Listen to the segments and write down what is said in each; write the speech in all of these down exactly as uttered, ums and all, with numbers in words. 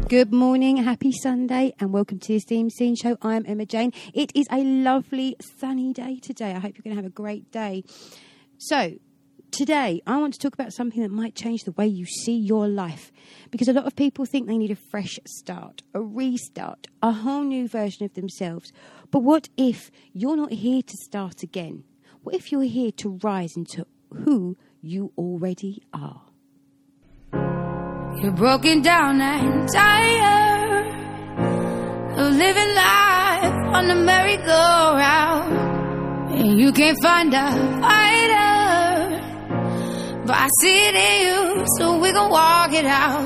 Good morning, happy Sunday, and welcome to the Esteem Scene Show. I'm Emma Jane. It is a lovely sunny day today. I hope you're going to have a great day. So, today I want to talk about something that might change the way you see your life, because a lot of people think they need a fresh start, a restart, a whole new version of themselves. But what if you're not here to start again? What if you're here to rise into who you already are? You're broken down and tired of living life on the merry-go-round, and you can't find a fighter, but I see it in you, so we gon' walk it out.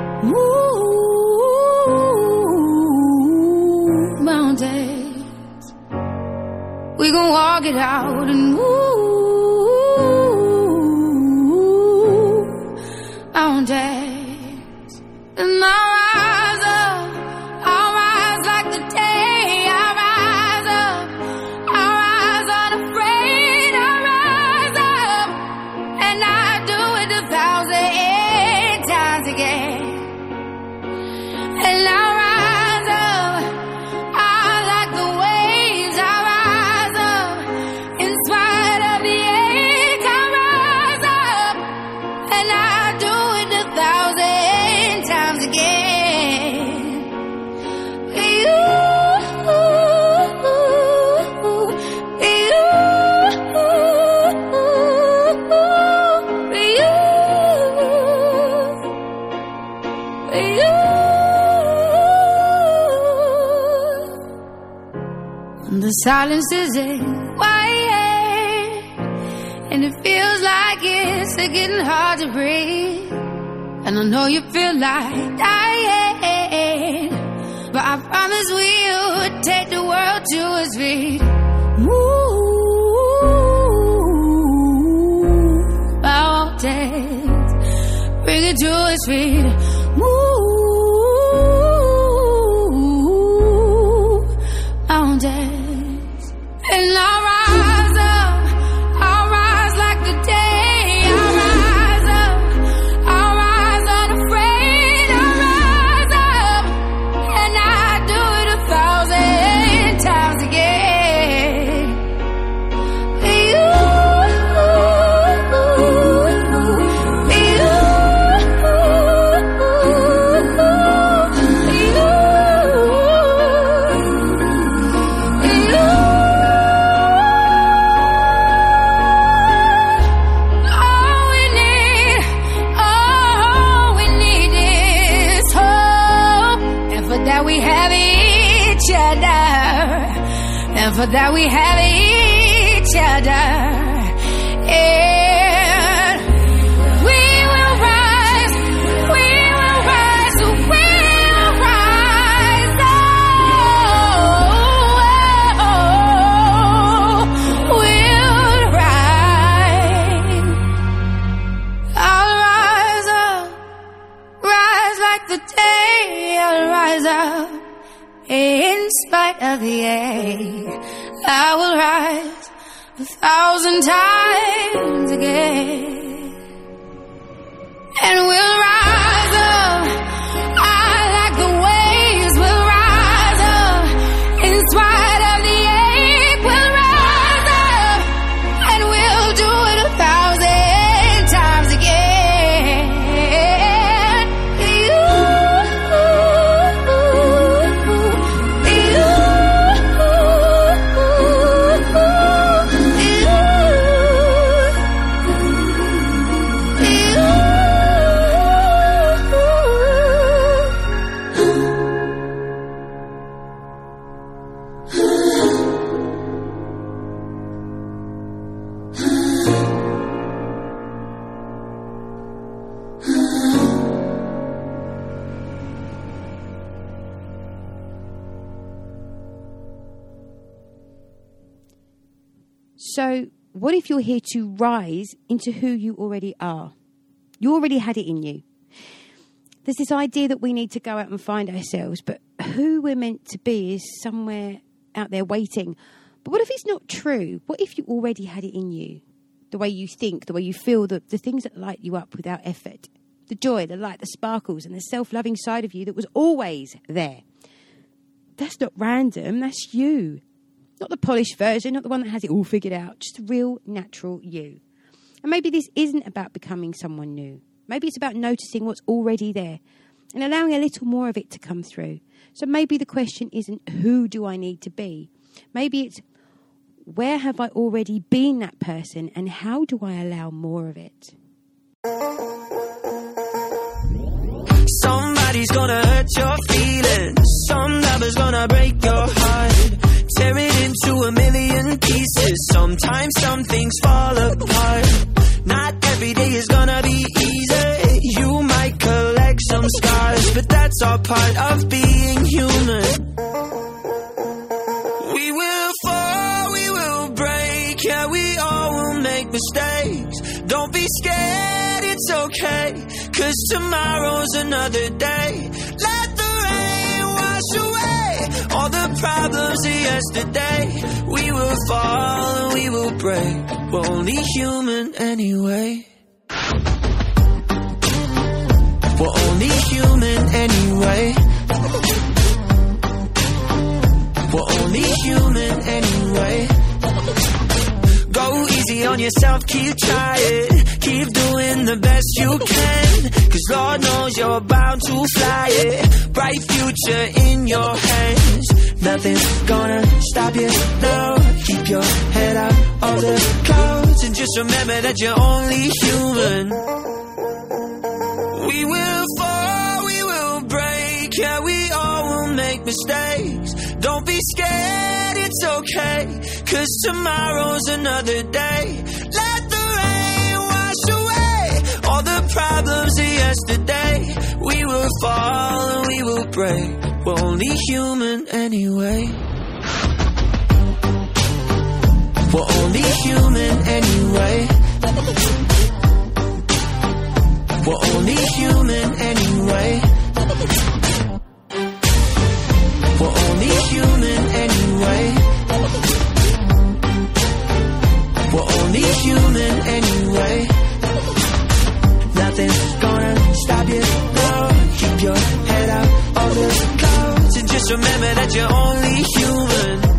Move mountains, we gon' walk it out and move mountains. And I'll rise up, I'll rise like the day, I'll rise up, I'll rise unafraid, I'll rise up, and I do it a thousand times again. And I'll rise up, I like the waves, I'll rise up, in spite of the ache, I'll rise up, and I do it a thousand times again. You, you, you, you. The silence isn't quiet, and it feels like it's getting hard to breathe. And I know you feel like dying, but I promise we'll take the world to its feet. Move mountains, bring it to its feet. Move mountains, and I'll rise up, I'll rise like the day, I'll rise up, I'll rise unafraid, I'll rise up, and I do it a thousand times again. You, and for that we have each other, and we will rise, we will rise, we will rise, oh, we'll rise. I'll rise up, rise like the day, I'll rise up. In spite of the ache, I will rise a thousand times again. And we'll rise up, I like the waves, we'll rise up. In spite of the ache, we'll rise up, and we'll do it a thousand times again. You, So, what if you're here to rise into who you already are? You already had it in you. There's this idea that we need to go out and find ourselves, but who we're meant to be is somewhere out there waiting. But what if it's not true? What if you already had it in you? The way you think, the way you feel, the, the things that light you up without effort. The joy, the light, the sparkles, and the self-loving side of you that was always there. That's not random, that's you. Not the polished version, not the one that has it all figured out, just the real, natural you. And maybe this isn't about becoming someone new. Maybe it's about noticing what's already there and allowing a little more of it to come through. So maybe the question isn't, who do I need to be? Maybe it's, where have I already been that person, and how do I allow more of it? Somebody's gonna hurt your feelings. Some lover's gonna break your heart. Tear it into a million pieces. Sometimes some things fall apart. Not every day is gonna be easy. You might collect some scars, but that's all part of being human. We will fall, we will break. Yeah, we all will make mistakes. Don't be scared, it's okay, 'cause tomorrow's another day. Let the rain wash away all the problems of yesterday. We will fall and we will break. We're only human anyway. We're only human anyway. We're only human anyway. Go easy on yourself, keep trying. Keep doing the best you can, 'cause Lord knows you're about to fly it. Bright future in your hands. Nothing's gonna stop you now. Keep your head out of the clouds and just remember that you're only human. We will fall, we will break. Yeah, we all will make mistakes. Don't be scared, it's okay, 'cause tomorrow's another day. Let the rain wash away all the problems of yesterday. We will fall and we will break. We're only human anyway. We're only human anyway. We're only human anyway. We're only human anyway. We're only human anyway. Nothing's gonna stop you now. Keep your head out of the clouds and just remember that you're only human.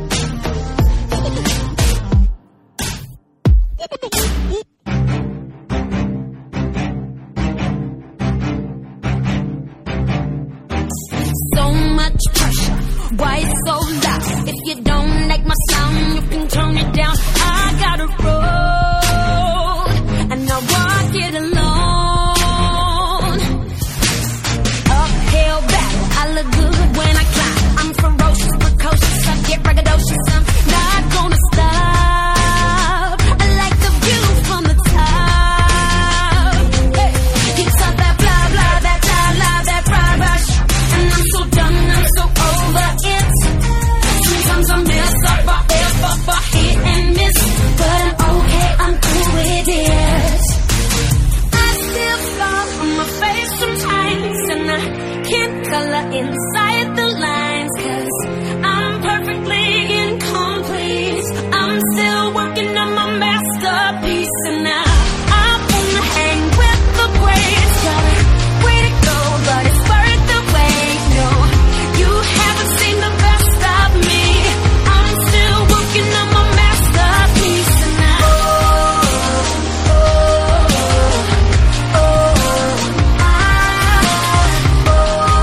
So much pressure, why it's so loud? If you don't like my sound, you can turn it down. I got a road, and I walk it alone. Uphill battle, I look good when I climb. I'm ferocious, precocious, I get braggadocious. I'm not gonna stop. I like the view from the top. Hey, it's all that blah blah, that blah blah, that blah rush. And I'm so done, I'm so over it. Sometimes I mess up, I F up, I hit and miss, but I'm okay, I'm cool with it. I still fall on my face sometimes, and I can't color inside the lines, 'cause I'm perfectly incomplete. I'm still working on my masterpiece, and I, I wanna hang with the greats. Got a way to go, but it's worth the wait. No, you haven't seen the best of me. I'm still working on my masterpiece, and I, oh, oh, oh, I, oh,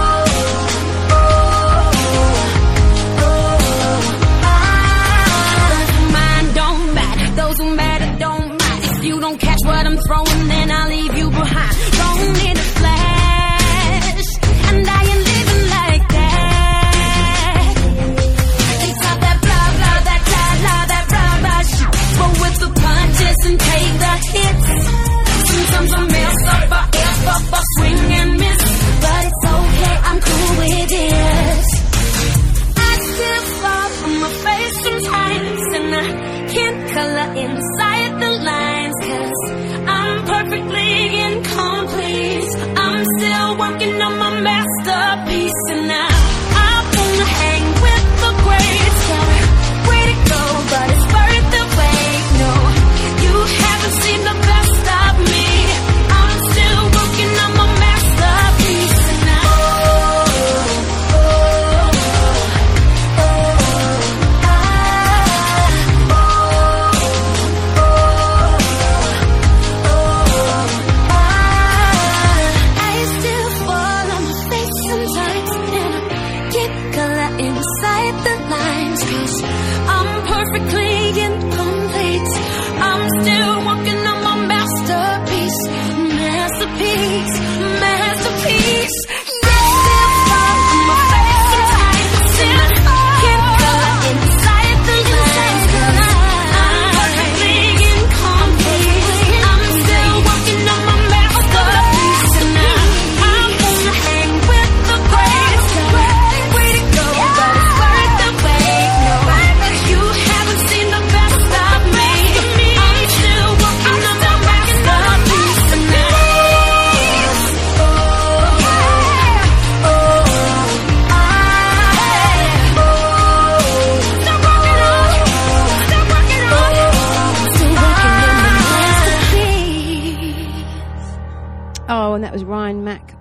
oh, I. Mine don't matter, those who matter don't mind. If you don't catch what I'm throwing, then I'll leave you behind. Don't need a flash, and I ain't living like that. It's all that blah blah, that blah blah, that blah blah shit. Roll with the punches and take the hits. Sometimes I mess up, I F up, I swing and miss, but it's okay, I'm cool with it. I still fall on my face sometimes, and I can't color inside the lines, 'cause I'm perfectly incomplete. I'm still working on my masterpiece, and I, I wanna hang with the greats. Got a way to go, but it's worth the wait. No, you haven't seen the best of me. I'm still working on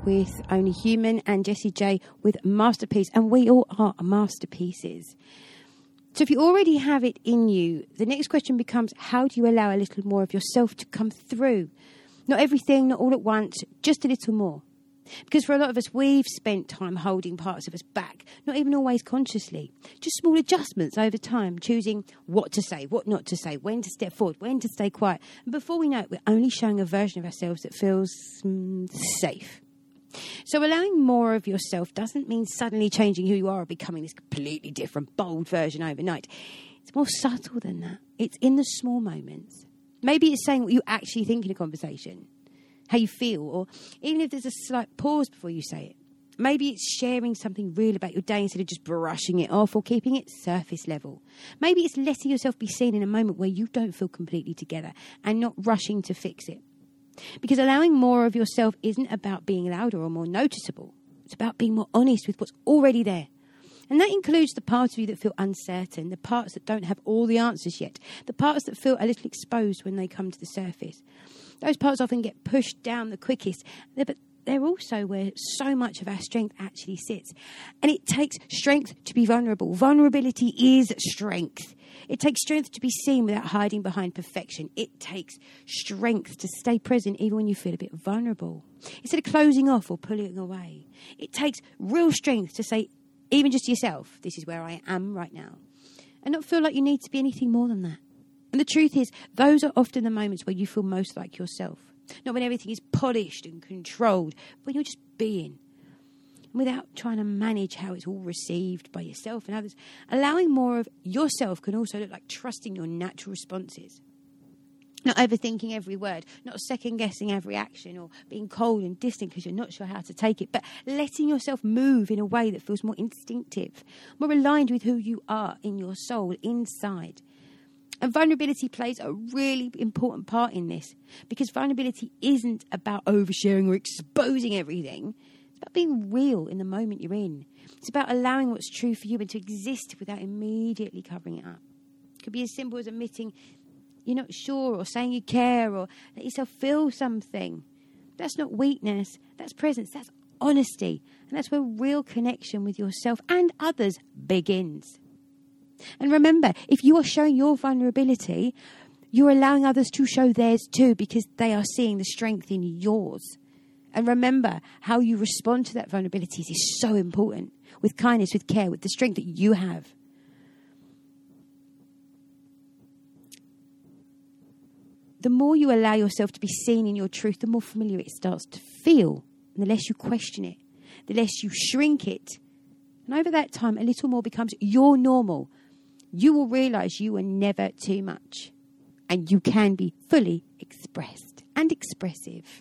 with Only Human and Jessie J with Masterpiece. And we all are masterpieces. So if you already have it in you, the next question becomes, how do you allow a little more of yourself to come through? Not everything, not all at once, just a little more. Because for a lot of us, we've spent time holding parts of us back, not even always consciously. Just small adjustments over time, choosing what to say, what not to say, when to step forward, when to stay quiet. And before we know it, we're only showing a version of ourselves that feels mm, safe. So allowing more of yourself doesn't mean suddenly changing who you are or becoming this completely different, bold version overnight. It's more subtle than that. It's in the small moments. Maybe it's saying what you actually think in a conversation, how you feel, or even if there's a slight pause before you say it. Maybe it's sharing something real about your day instead of just brushing it off or keeping it surface level. Maybe it's letting yourself be seen in a moment where you don't feel completely together and not rushing to fix it. Because allowing more of yourself isn't about being louder or more noticeable. It's about being more honest with what's already there. And that includes the parts of you that feel uncertain, the parts that don't have all the answers yet, the parts that feel a little exposed when they come to the surface. Those parts often get pushed down the quickest, but they're also where so much of our strength actually sits. And it takes strength to be vulnerable. Vulnerability is strength. It takes strength to be seen without hiding behind perfection. It takes strength to stay present even when you feel a bit vulnerable, instead of closing off or pulling away. It takes real strength to say, even just to yourself, this is where I am right now, and not feel like you need to be anything more than that. And the truth is, those are often the moments where you feel most like yourself. Not when everything is polished and controlled, but when you're just being. Without trying to manage how it's all received by yourself and others. Allowing more of yourself can also look like trusting your natural responses. Not overthinking every word, not second-guessing every action or being cold and distant because you're not sure how to take it, but letting yourself move in a way that feels more instinctive, more aligned with who you are in your soul, inside. And vulnerability plays a really important part in this, because vulnerability isn't about oversharing or exposing everything. It's about being real in the moment you're in. It's about allowing what's true for you and to exist without immediately covering it up. It could be as simple as admitting you're not sure or saying you care or let yourself feel something. That's not weakness. That's presence. That's honesty. And that's where real connection with yourself and others begins. And remember, if you are showing your vulnerability, you're allowing others to show theirs too, because they are seeing the strength in yours. And remember, how you respond to that vulnerability is so important, with kindness, with care, with the strength that you have. The more you allow yourself to be seen in your truth, the more familiar it starts to feel. And the less you question it, the less you shrink it. And over that time, a little more becomes your normal. You will realise you are never too much. And you can be fully expressed and expressive.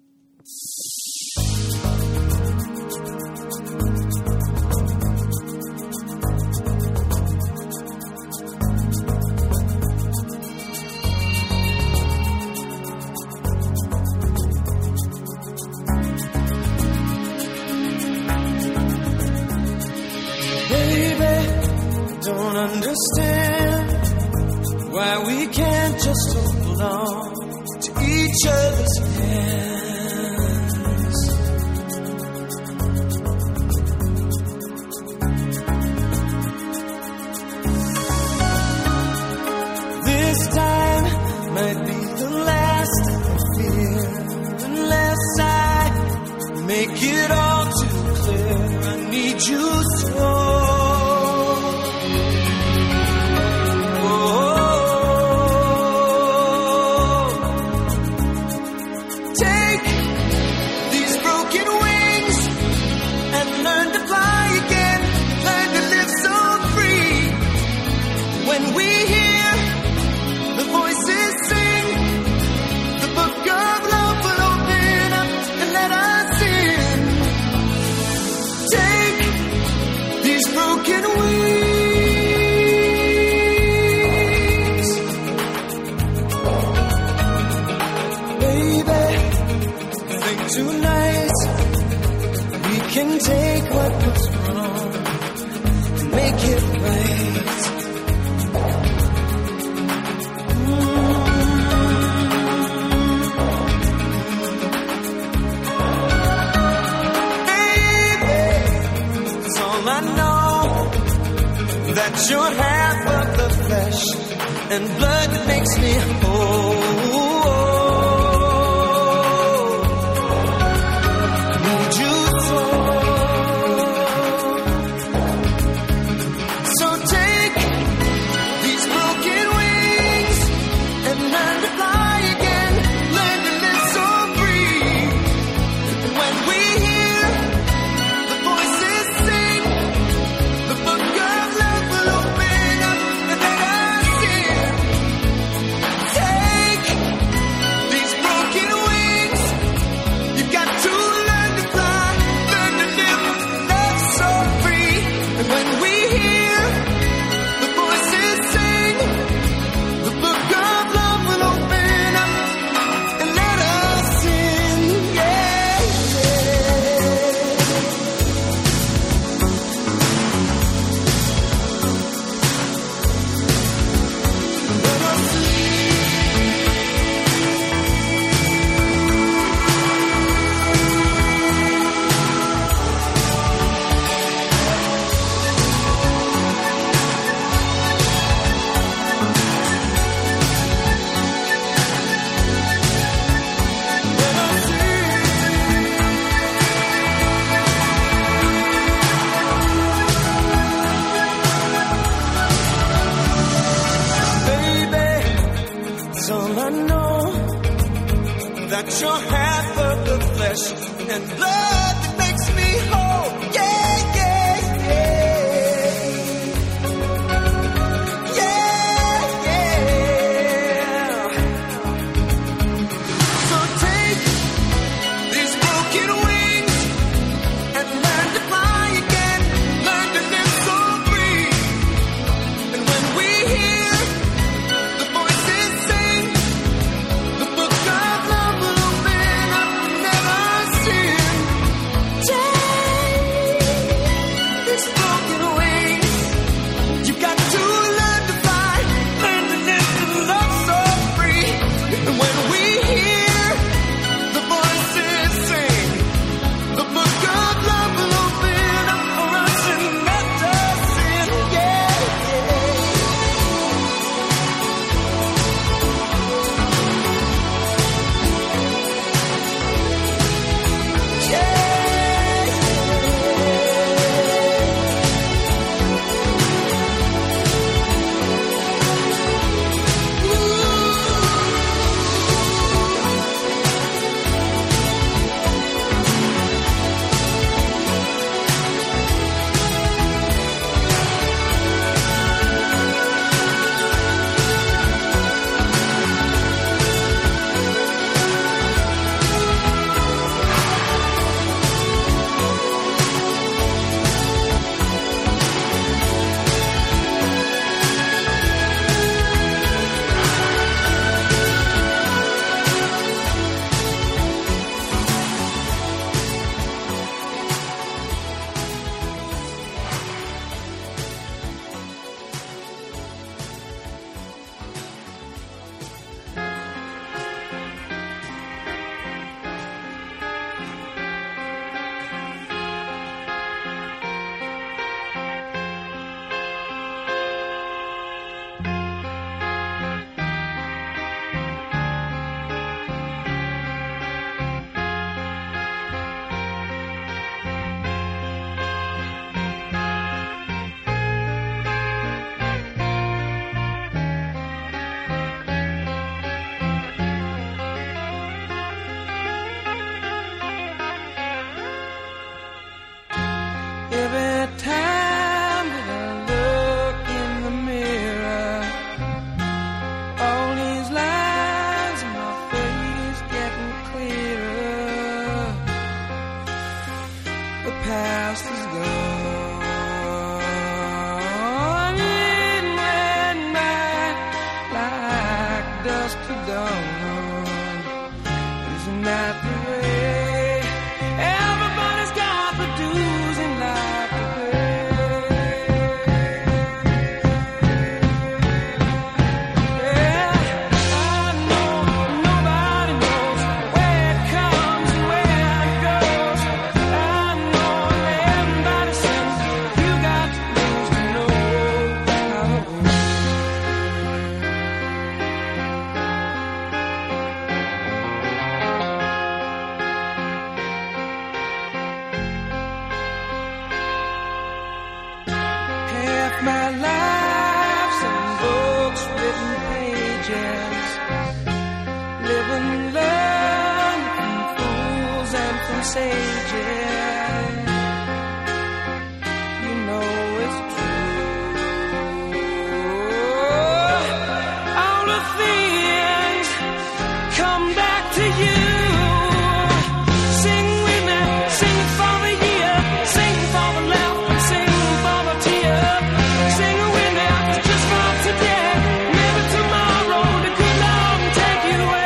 Don't understand why we can't just hold on to each other's hands. This time might be the last I fear, unless I make it all too clear. I need you so. Can take what was wrong and make it right. Mm-hmm. I know that you're half of the flesh and blood that makes me whole. Need you so. So take these broken wings and learn to fly again. Learn to live so free. When we hear the voices sing, the book of love will open up and let us in. Take these broken wings. You've got to learn to fly, learn to live, love so free. And when we hear the voices sing, the book of love will open up and let us in. Yeah, let us in. Baby, it's all I know, that you're half of the flesh and blood that makes me whole. Yeah, yeah, yeah. Yeah, yeah. So take these broken wings and learn to fly again. Learn to live so free. And when we hear the voices sing, the book of love will open up and let us in. Take these broken wings. You've got to learn to fly, learn to live and love so free. And when we hear the voices sing, the book of love will open up for us and let us in. Yeah, every time that I look in the mirror, all these lines in my face getting clearer. The past is gone, it went by like dust to dawn. Isn't that the way everybody's got the dues in life to pay? Yeah, I know nobody knows where it comes and where it goes. I know everybody says ice ages. You know it's true. All the things come back to you. Sing with me, sing for the year, sing for the laugh and sing for the tear. Sing with me, just for today, maybe tomorrow the good Lord will take you away.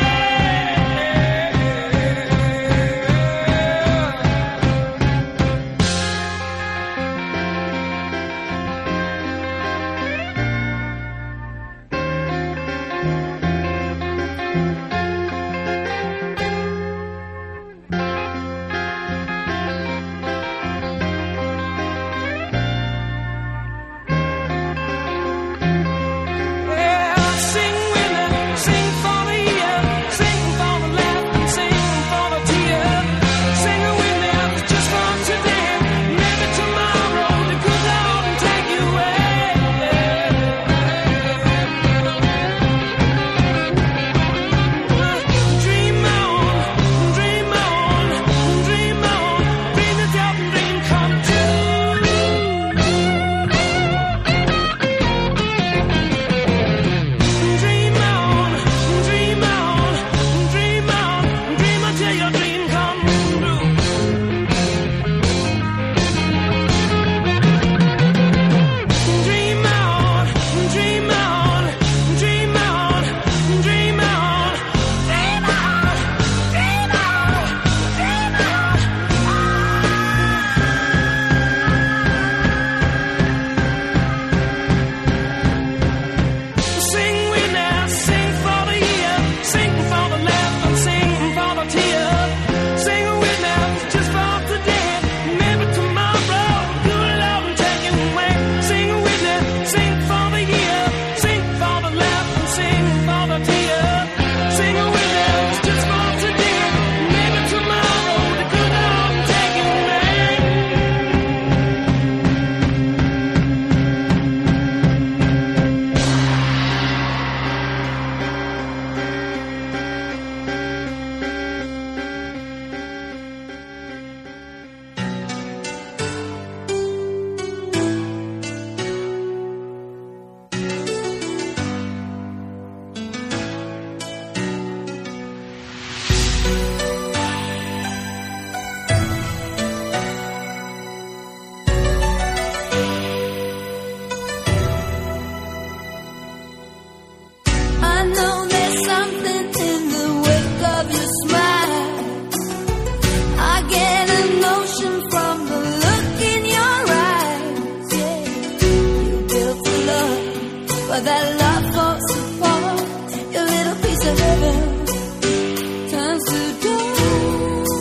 That love falls apart, your little piece of heaven turns to dust.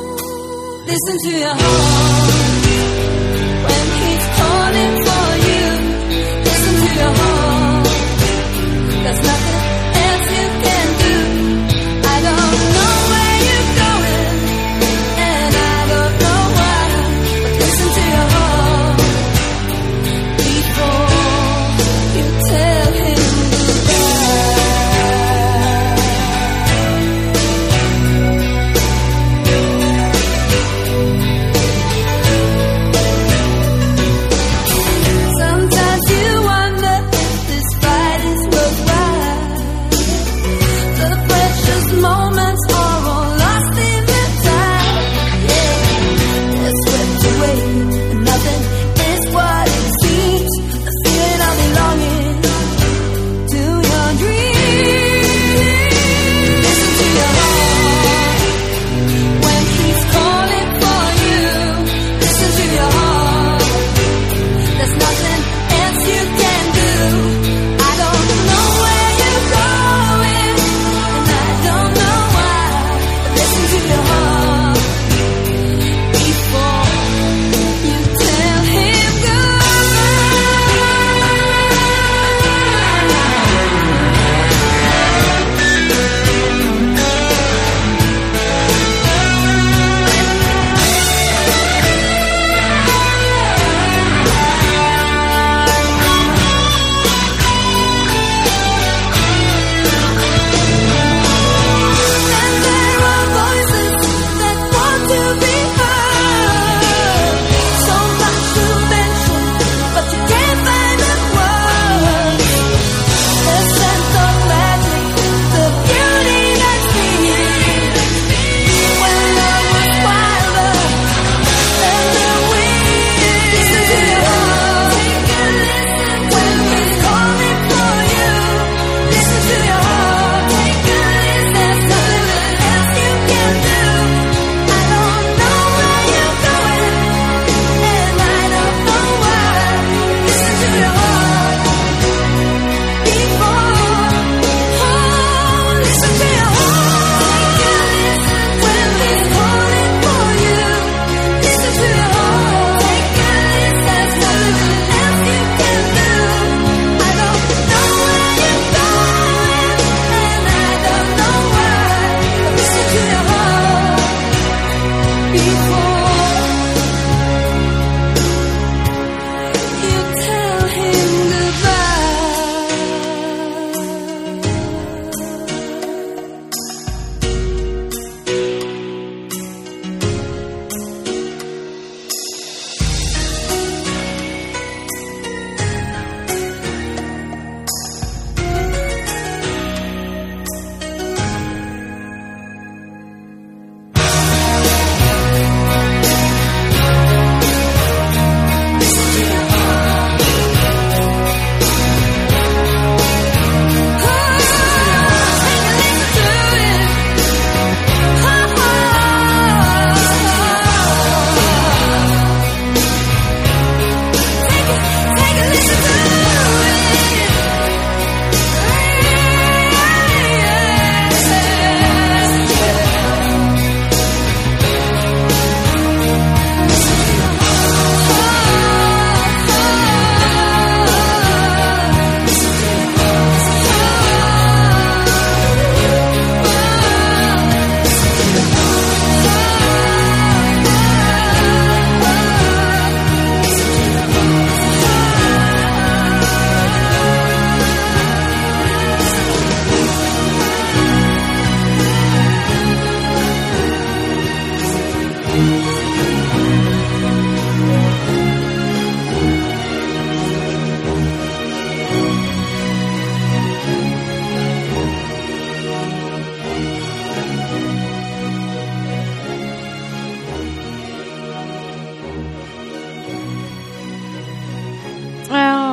Listen to your heart when he's calling for you. Listen to your heart, there's nothing else you can do. I don't know where you're going, and I don't know why, but listen to your heart before you tell him goodbye.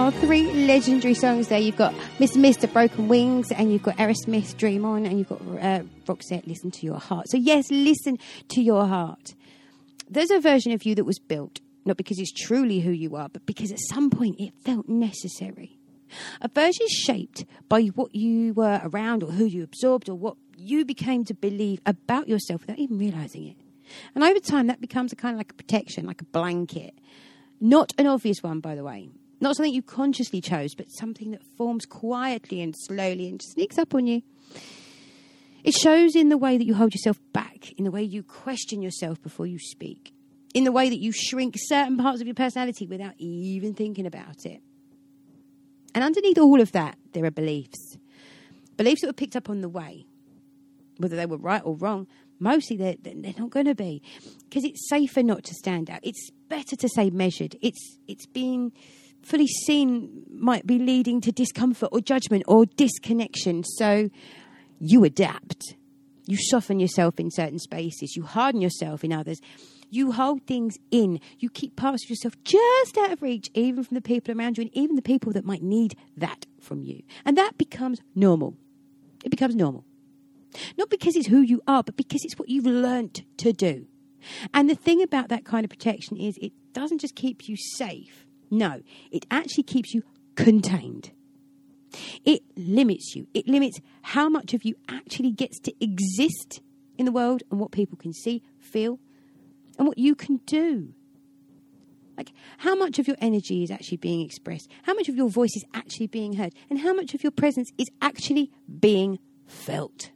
are three legendary songs there. You've got Mister Mister Broken Wings, and you've got Aerosmith Dream On, and you've got uh, Roxette Listen to Your Heart. So yes, listen to your heart. There's a version of you that was built, not because it's truly who you are, but because at some point it felt necessary. A version is shaped by what you were around or who you absorbed or what you became to believe about yourself without even realising it. And over time, that becomes a kind of like a protection, like a blanket. Not an obvious one, by the way. Not something you consciously chose, but something that forms quietly and slowly and sneaks up on you. It shows in the way that you hold yourself back, in the way you question yourself before you speak, in the way that you shrink certain parts of your personality without even thinking about it. And underneath all of that, there are beliefs. Beliefs that were picked up on the way. Whether they were right or wrong, mostly they're, they're not going to be. Because it's safer not to stand out. It's better to say measured. It's it's being fully seen might be leading to discomfort or judgment or disconnection. So you adapt. You soften yourself in certain spaces. You harden yourself in others. You hold things in. You keep parts of yourself just out of reach, even from the people around you and even the people that might need that from you. And that becomes normal. It becomes normal. Not because it's who you are, but because it's what you've learnt to do. And the thing about that kind of protection is it doesn't just keep you safe. No, it actually keeps you contained. It limits you. It limits how much of you actually gets to exist in the world and what people can see, feel, and what you can do. Like, how much of your energy is actually being expressed? How much of your voice is actually being heard? And how much of your presence is actually being felt?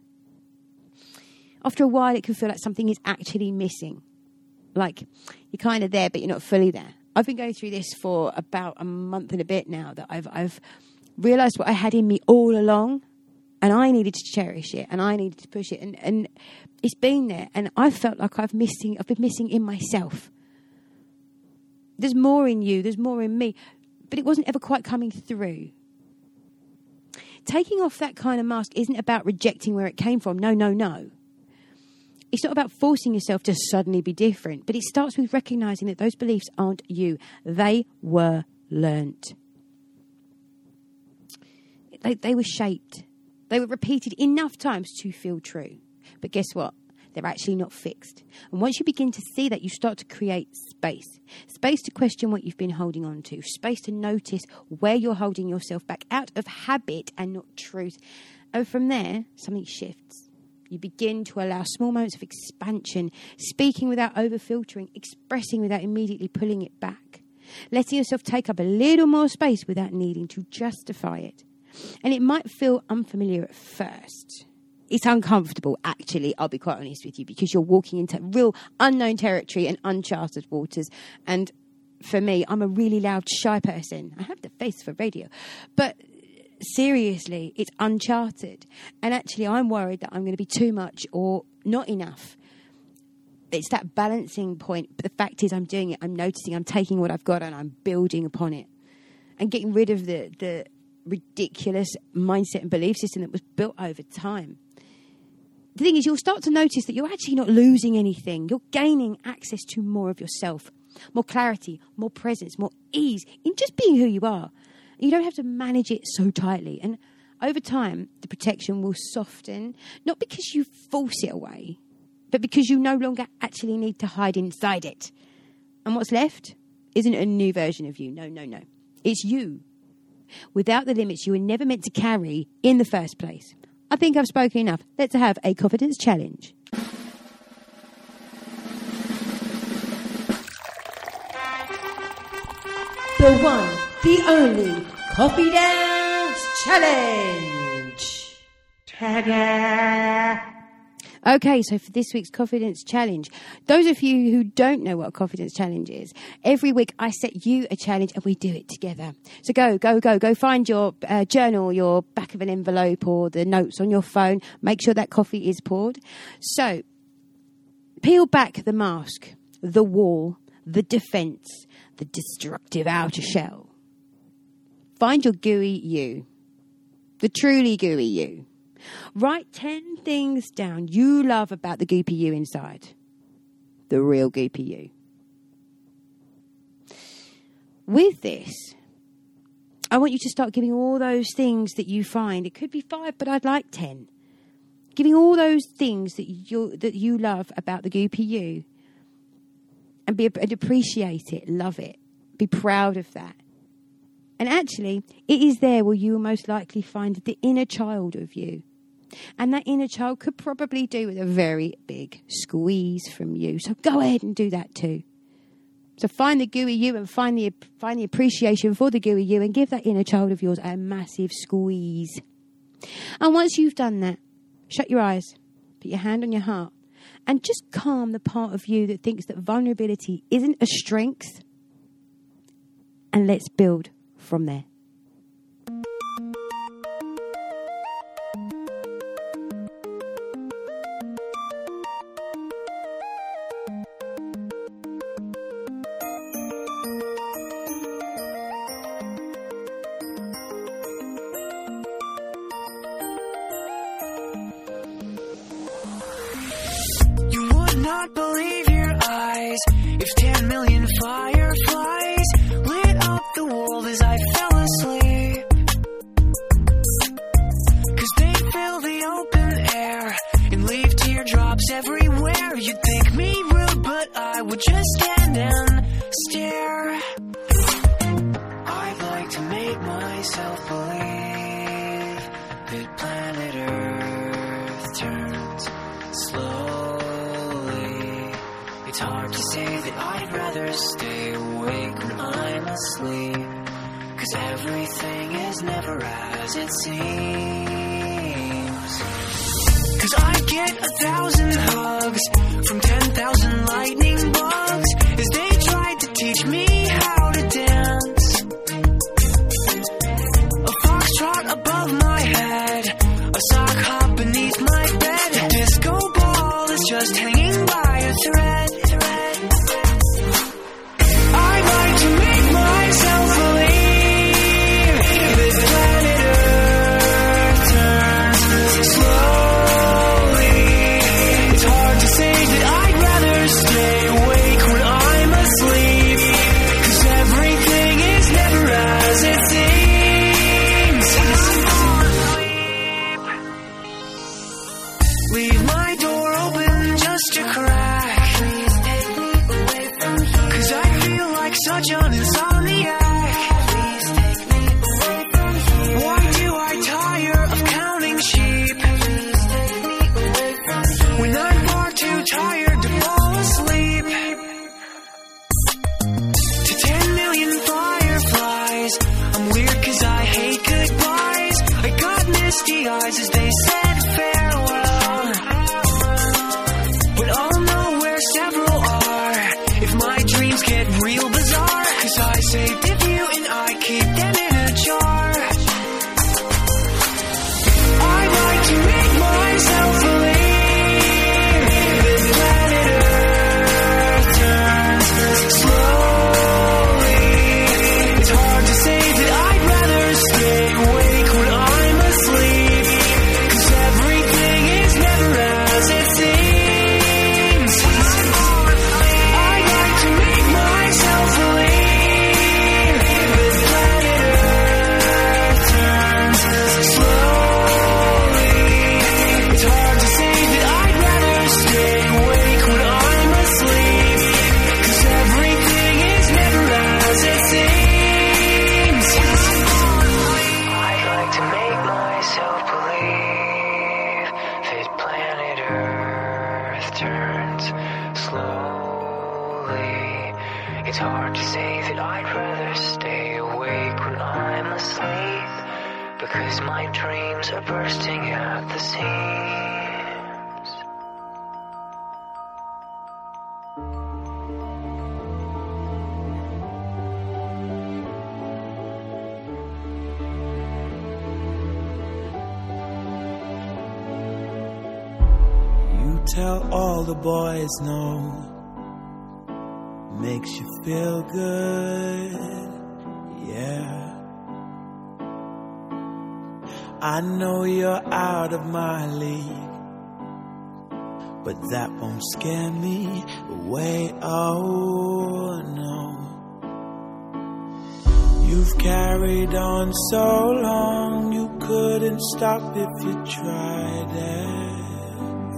After a while, it can feel like something is actually missing. Like, you're kind of there, but you're not fully there. I've been going through this for about a month and a bit now, that I've I've realised what I had in me all along, and I needed to cherish it, and I needed to push it, and, and it's been there, and I felt like I've missing, I've been missing in myself. There's more in you, there's more in me, but it wasn't ever quite coming through. Taking off that kind of mask isn't about rejecting where it came from. No, no, no. It's not about forcing yourself to suddenly be different, but it starts with recognising that those beliefs aren't you. They were learnt. They, they were shaped. They were repeated enough times to feel true. But guess what? They're actually not fixed. And once you begin to see that, you start to create space. Space to question what you've been holding on to. Space to notice where you're holding yourself back out of habit and not truth. And from there, something shifts. You begin to allow small moments of expansion, speaking without over-filtering, expressing without immediately pulling it back, letting yourself take up a little more space without needing to justify it. And it might feel unfamiliar at first. It's uncomfortable, actually, I'll be quite honest with you, because you're walking into real unknown territory and uncharted waters. And for me, I'm a really loud, shy person. I have the face for radio. But seriously, it's uncharted. And actually, I'm worried that I'm going to be too much or not enough. It's that balancing point. But the fact is, I'm doing it. I'm noticing. I'm taking what I've got and I'm building upon it. And getting rid of the, the ridiculous mindset and belief system that was built over time. The thing is, you'll start to notice that you're actually not losing anything. You're gaining access to more of yourself. More clarity, more presence, more ease in just being who you are. You don't have to manage it so tightly. And over time, the protection will soften, not because you force it away, but because you no longer actually need to hide inside it. And what's left isn't a new version of you. No, no, no. It's you. Without the limits you were never meant to carry in the first place. I think I've spoken enough. Let's have a confidence challenge. The one, the only Coffee Dance Challenge. Ta-da! Okay, so for this week's Confidence Challenge, those of you who don't know what a Confidence Challenge is, every week I set you a challenge and we do it together. So go, go, go, go find your uh, journal, your back of an envelope or the notes on your phone. Make sure that coffee is poured. So peel back the mask, the wall, the defence, the destructive outer shell. Find your gooey you, the truly gooey you. Write ten things down you love about the goopy you inside. The real goopy you. With this, I want you to start giving all those things that you find. It could be five, but I'd like ten. Giving all those things that you that you love about the Goopy you, and be and appreciate it, love it, be proud of that. And actually, it is there where you will most likely find the inner child of you. And that inner child could probably do with a very big squeeze from you. So go ahead and do that too. So find the gooey you and find the find the appreciation for the gooey you and give that inner child of yours a massive squeeze. And once you've done that, shut your eyes, put your hand on your heart, and just calm the part of you that thinks that vulnerability isn't a strength. And let's build from there. Not believe your eyes if ten million fireflies lit up the world as I fell asleep. Cause they fill the open air and leave teardrops everywhere. You'd think me rude, but I would just stand and stare. I'd like to make myself believe that planet Earth turns slow. It's hard to say that I'd rather stay awake when I'm asleep, 'cause everything is never as it seems. 'Cause I get a thousand hugs from ten thousand lightning bugs as they tried to teach me how to dance. A foxtrot above my head, a sock hop beneath my bed, a disco ball is just hanging by a thread. Such an insomniac. Please take me away from here. Why do I tire of counting sheep? Please take me away from here. When I'm far too tired to fall asleep. To ten million fireflies, I'm weird 'cause I hate goodbyes. I got misty eyes as they said farewell, but I'll know where several are if my dreams get real bizarre. 'Cause I saved a few and I keep them in a jar. I like to make myself believe that planet Earth turns slowly. It's hard to say that I'd rather stay awake when I'm asleep, 'cause everything is never as it seems. I like to make myself believe It's hard to say that I'd rather stay awake when I'm asleep, because my dreams are bursting at the seams. You tell all the boys no, makes you feel good, yeah. I know you're out of my league, but that won't scare me away, oh no. You've carried on so long, you couldn't stop if you tried it.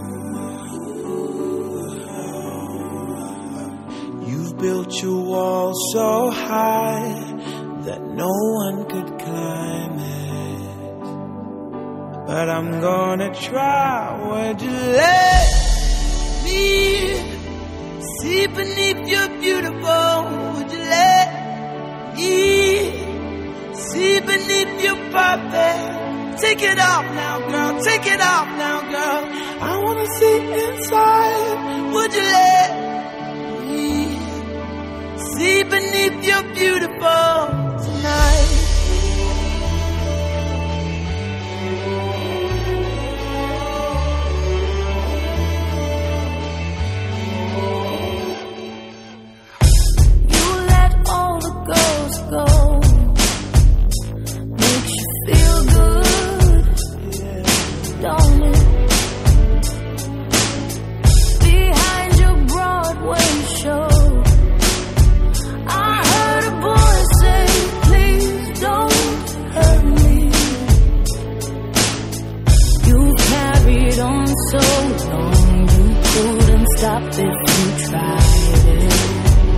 You've built your wall so high that no one could climb it. But I'm gonna try. Would you let me see beneath your beautiful? Would you let me see beneath your perfect? Take it off now, girl. Take it off now, girl. I wanna see inside. Would you let me see beneath your beautiful tonight? Go makes you feel good, don't it? Behind your Broadway show, I heard a boy say, please don't hurt me. You carried on so long, you couldn't stop if you tried it.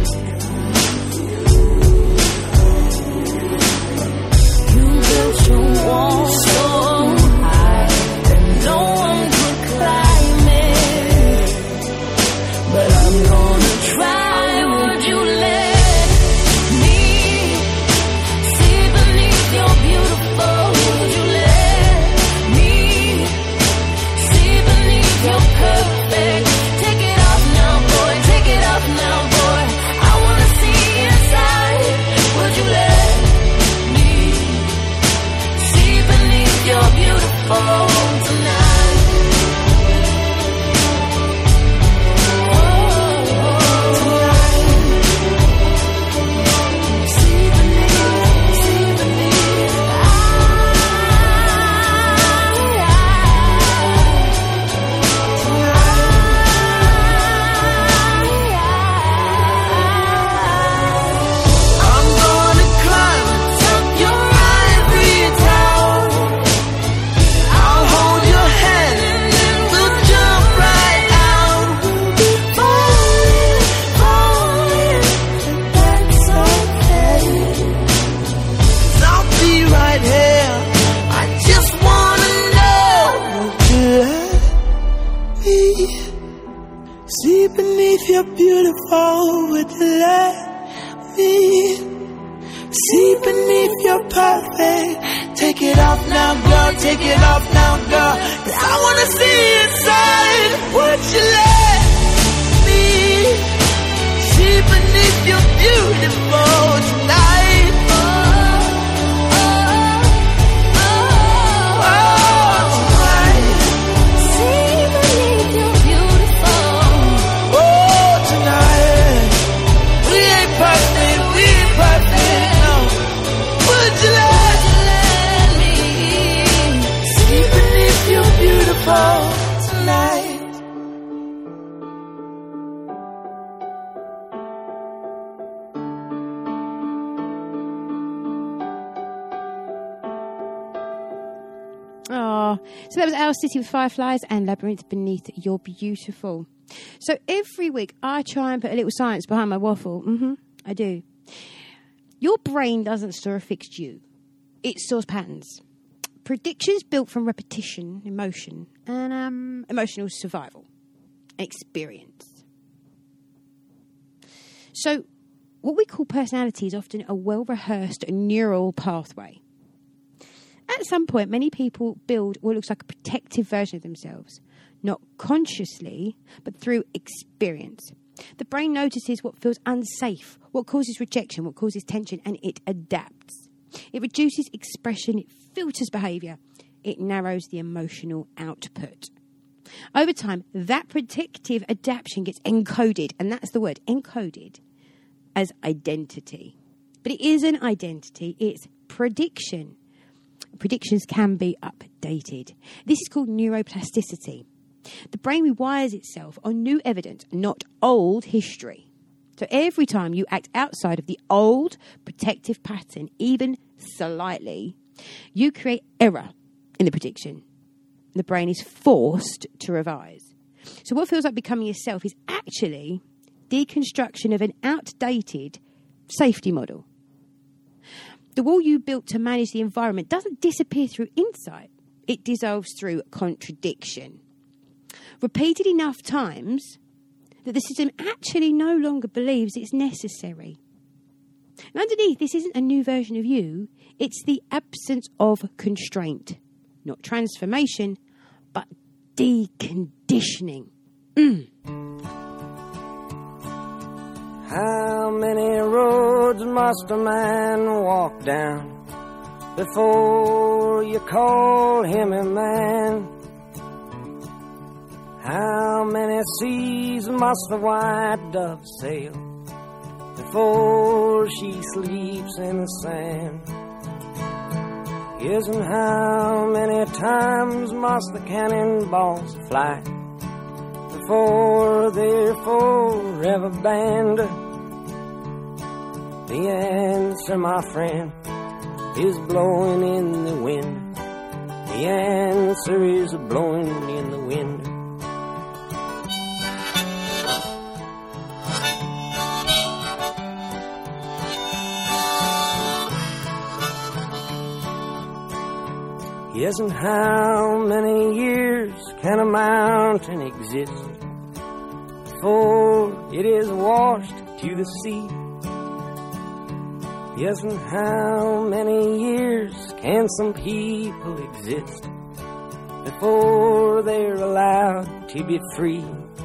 You walk so high that no one could climb it. But I'm gonna try. Would you let me see beneath your beautiful? Would you let me see beneath your perfect? Take it off now, boy. Take it off now, boy. I wanna see inside. Would you let you're beautiful tonight. Oh, tonight. See beneath, see beneath. I'm gonna climb atop your ivory tower. I'll hold your hand and then we'll jump right out. We'll be falling, falling, and that's okay. 'Cause I'll be right here. I just wanna know, would you let me see beneath your beautiful? Would you let me see beneath your perfect? Take it off now, girl. Take it off now, girl. 'Cause I wanna see inside. Would you let me see beneath your beautiful tonight? Oh, tonight. See beneath your beautiful. Oh, tonight. We ain't perfect. We ain't perfect. No. Would you let see beneath your beautiful tonight? Oh, so that was Owl City with Fireflies and Labyrinth Beneath Your Beautiful. So every week I try and put a little science behind my waffle. Mm-hmm, I do. Your brain doesn't store a fixed you. It stores patterns. Predictions built from repetition, emotion, and um, emotional survival and experience. So what we call personality is often a well-rehearsed neural pathway. At some point, many people build what looks like a protective version of themselves, not consciously, but through experience. The brain notices what feels unsafe, what causes rejection, what causes tension, and it adapts. It reduces expression, it filters behaviour, it narrows the emotional output. Over time, that protective adaptation gets encoded, and that's the word, encoded, as identity. But it isn't identity, it's prediction. Predictions can be updated. This is called neuroplasticity. The brain rewires itself on new evidence, not old history. So every time you act outside of the old protective pattern, even slightly, you create error in the prediction. The brain is forced to revise. So what feels like becoming yourself is actually deconstruction of an outdated safety model. The wall you built to manage the environment doesn't disappear through insight. It dissolves through contradiction. Repeated enough times that the system actually no longer believes it's necessary. And underneath, this isn't a new version of you. It's the absence of constraint. Not transformation, but deconditioning. Mm. How many roads must a man walk down before you call him a man? How many seas must the white dove sail before she sleeps in the sand? Yes, and how many times must the cannonballs fly before they're forever banned? The answer, my friend, is blowing in the wind. The answer is blowing in the wind. Yes, and how many years can a mountain exist before it is washed to the sea? Yes, and how many years can some people exist before they're allowed to be free?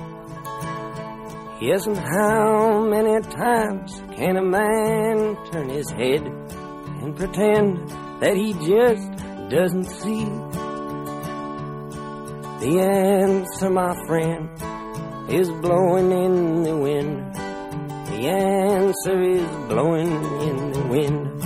Yes, and how many times can a man turn his head and pretend that he just doesn't see? The answer, my friend, is blowing in the wind. The answer is blowing in the wind.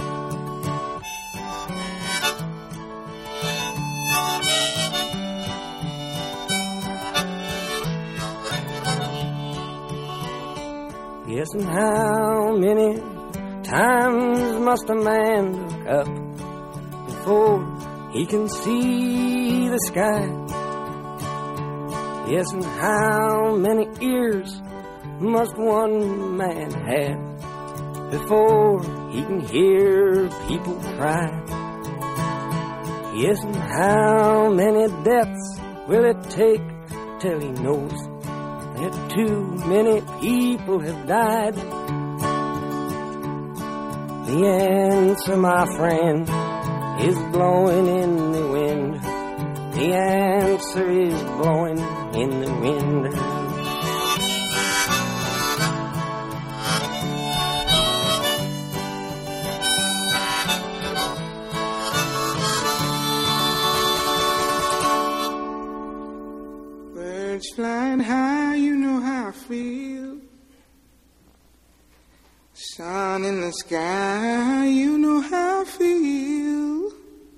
Yes, and how many times must a man look up before he can see the sky? Yes, and how many ears must one man have before he can hear people cry? Yes, and how many deaths will it take till he knows that too many people have died? The answer, my friend, is blowing in the wind. The answer is blowing in the wind. Birds flying high, you know how I feel. Sun in the sky, you know how I feel.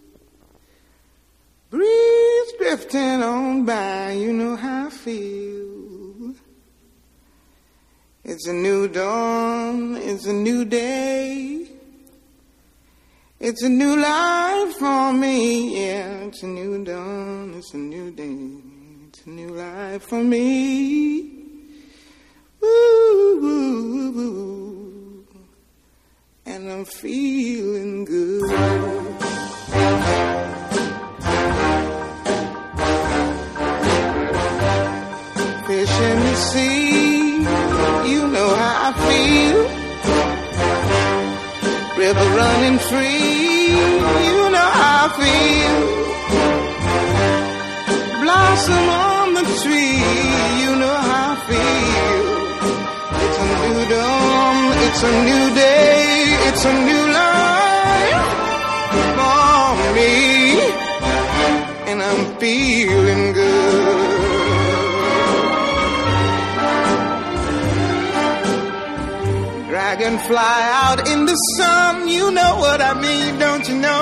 Breeze drifting on by, you know how I feel. It's a new dawn, it's a new day. It's a new life for me, yeah. It's a new dawn, it's a new day. It's a new life for me. Ooh, ooh, ooh. And I'm feeling good. Fish in the sea, you know how I feel. River running free, you know how I feel. Blossom on the tree, you know how I feel. It's a new dawn, it's a new day, it's a new life for me. And I'm feeling good. Dragonfly out in the sun, you know what I mean, don't you know?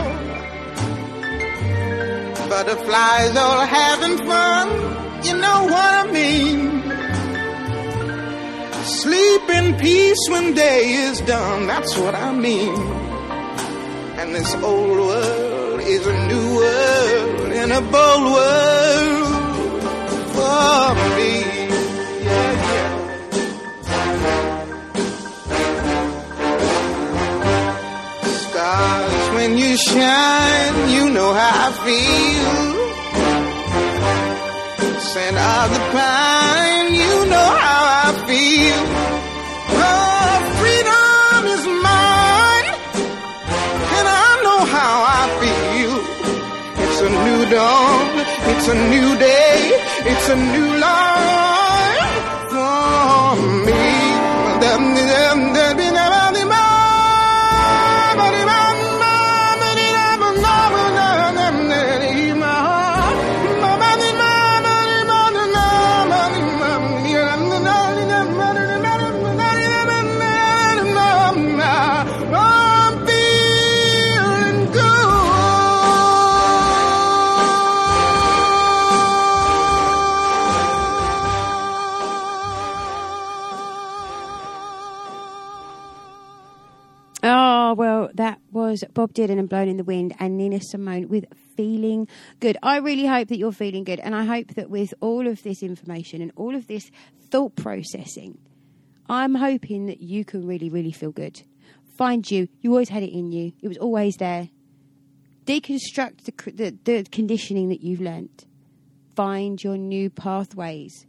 Butterflies all having fun, you know what I mean. Sleep in peace when day is done, that's what I mean. And this old world is a new world and a bold world for me. Yeah, yeah. Stars, when you shine, you know how I feel. Scent of the pine, you know how I feel. Oh, freedom is mine, and I know how I feel. It's a new dawn, it's a new day, it's a new life for me. Oh, well, that was Bob Dylan and Blown in the Wind and Nina Simone with Feeling Good. I really hope that you're feeling good, and I hope that with all of this information and all of this thought processing, I'm hoping that you can really, really feel good. Find you. You always had it in you. It was always there. Deconstruct the, the, the conditioning that you've learnt. Find your new pathways.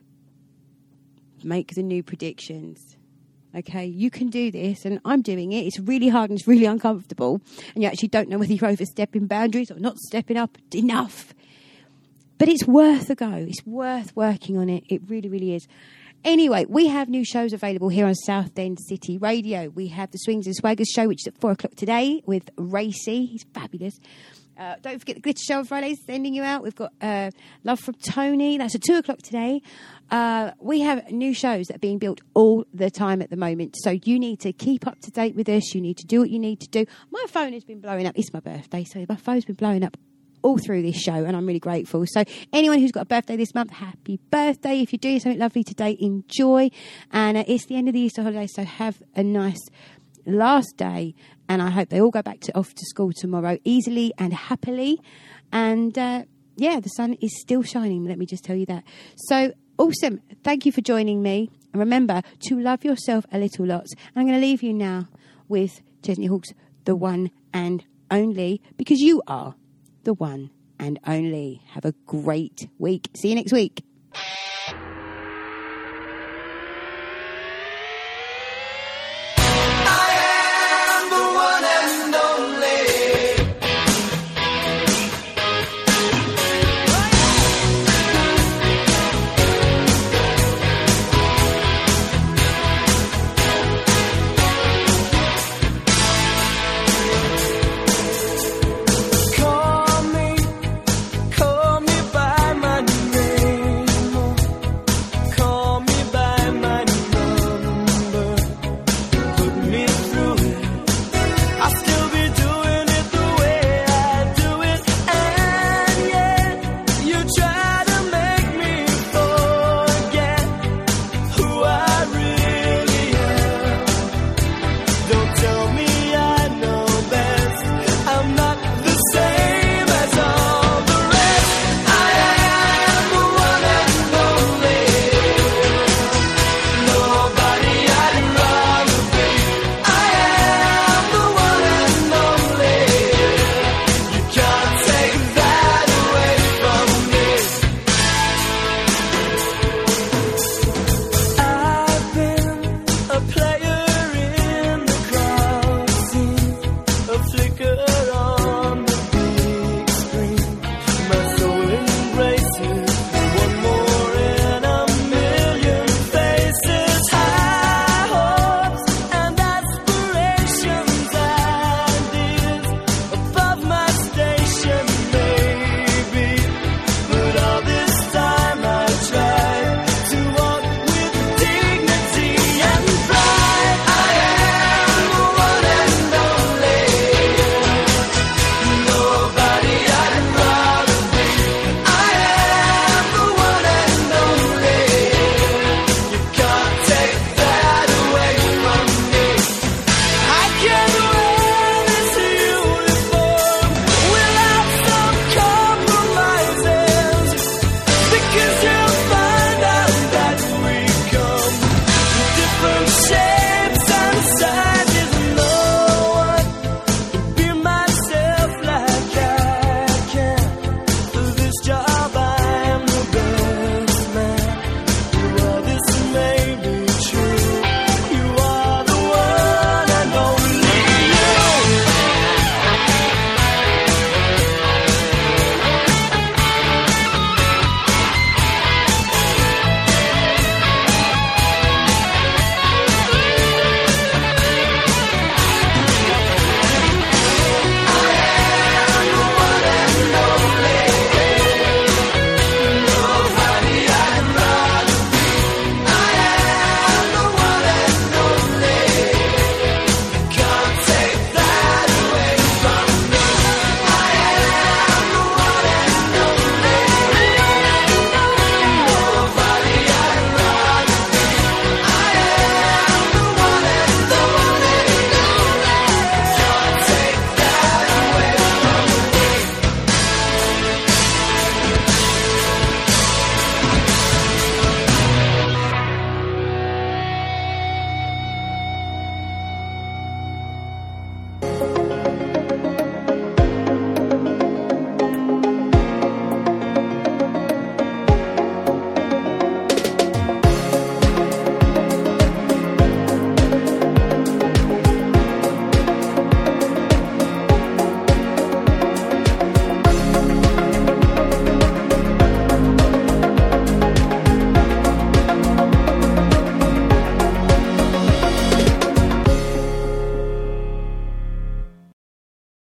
Make the new predictions. Okay, you can do this, and I'm doing it. It's really hard and it's really uncomfortable, and you actually don't know whether you're overstepping boundaries or not stepping up enough. But it's worth a go. It's worth working on it. It really, really is. Anyway, we have new shows available here on Southend City Radio. We have the Swings and Swaggers show, which is at four o'clock today with Racy. He's fabulous. Uh, don't forget the Glitter Show on Fridays, sending you out. We've got uh, Love from Tony. That's at two o'clock today. Uh, we have new shows that are being built all the time at the moment. So you need to keep up to date with us. You need to do what you need to do. My phone has been blowing up. It's my birthday, so my phone's been blowing up all through this show, and I'm really grateful. So anyone who's got a birthday this month, happy birthday. If you're doing something lovely today, enjoy. And uh, it's the end of the Easter holiday, so have a nice last day, and I hope they all go back to off to school tomorrow easily and happily. And uh, yeah, the sun is still shining, let me just tell you that. So awesome. Thank you for joining me, and remember to love yourself a little lot. And I'm going to leave you now with Chesney Hawkes, The One and Only, because you are the one and only. Have a great week. See you next week.